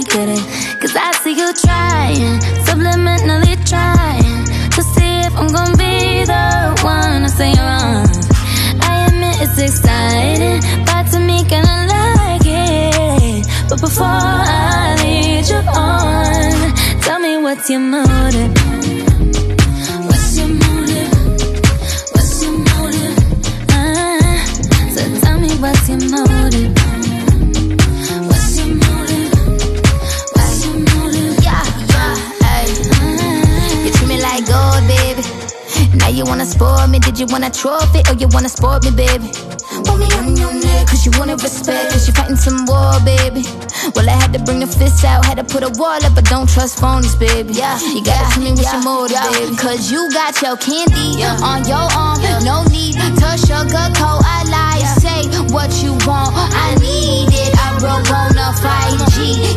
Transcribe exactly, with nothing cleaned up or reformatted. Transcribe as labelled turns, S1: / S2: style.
S1: get it. Cause I see you trying, subliminally trying to see if I'm gonna be the one to say you're wrong. I admit it's exciting, but to me kinda like it. But before I lead you on, tell me what's your motive? What's your motive? What's your motive? Uh, so tell me what's your motive? What's your motive? What's your motive? Yeah, yeah, ay. Uh, you treat me like gold, baby. Now you wanna spoil me, did you want a trophy or you wanna sport me, baby? Want me on your neck, cause you wanna respect, cause you fighting some war, baby. Well, I had to bring the fists out, had to put a wall up, but don't trust phonies, baby. Yeah, you gotta yeah, tell me what's yeah, your motive, yeah. baby. Cause you got your candy yeah. on your arm, yeah. no need to sugarcoat a lie. Yeah. Say what you want, I need it, I broke on a five G.